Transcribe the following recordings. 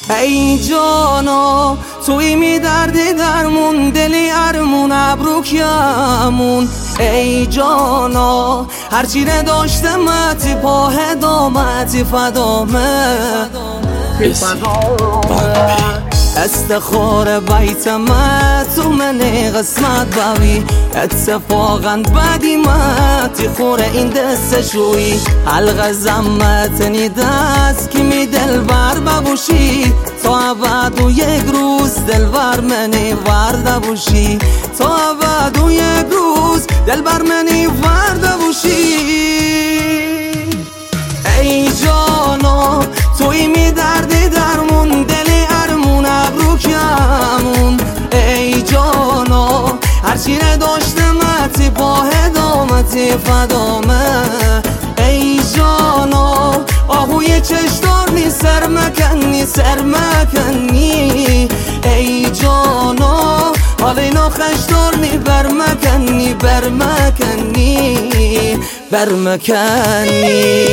ای جانا توی می دردی درمون، دلی ارمون ابروکیمون. ای جانا هرچی نداشتمتی پاه دامتی فدامه استخار بیتمت تو منی قسمت بوی، اتفاقا بدی متی خوره این دست شوی. حلق زمت نی دست که می دل بر ببوشی، تا ابد و یک روز دل بر منی ورده بوشی، تا ابد و یک روز دل بر منی ورده بوشی. ای جانا توی می دردی درمون، دلی ارمون ابروکیمون. ای جانا هرچی نداشتمتی پاه دامتی فدامه. ای جانا آهوی چشدار نی سر مکنی سر مکنی. ای جانا حال اینا خشدار نی بر مکنی بر مکنی بر مکنی.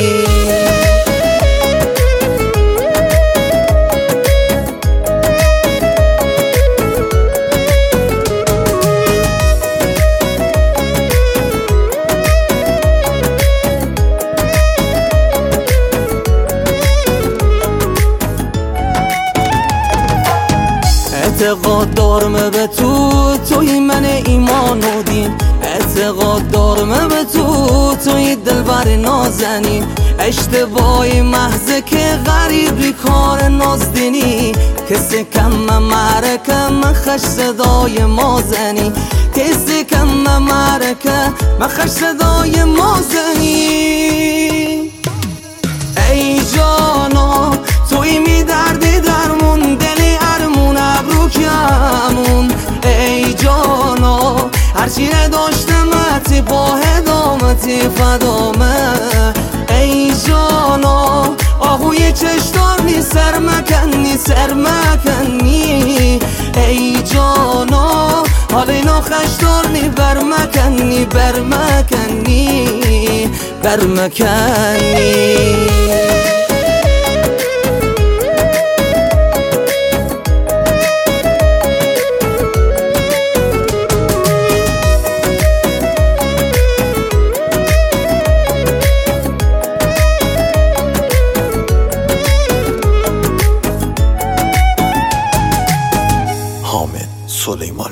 اعتقاد دارم به توی من ایمان و دین، اعتقاد دارم به توی دلبر نازنین. اشتباهی محضه که غریبی کار نازدینی، کسی کم مرکه مخش صدای مازنی، کسی کم مرکه مخش صدای مازنی. ای جانا توی می دردی درمون، دلی ارمون ابروکیمون. ای جانا هرچی نداشتمتی پاه دامتی فدامه. ای جانا آهوی چشدار نی سر مکنی سر مکنی. ای جانا حال اینا خشدار نی بر مکنی بر مکنی بر مکنی. حامد سلیمانی.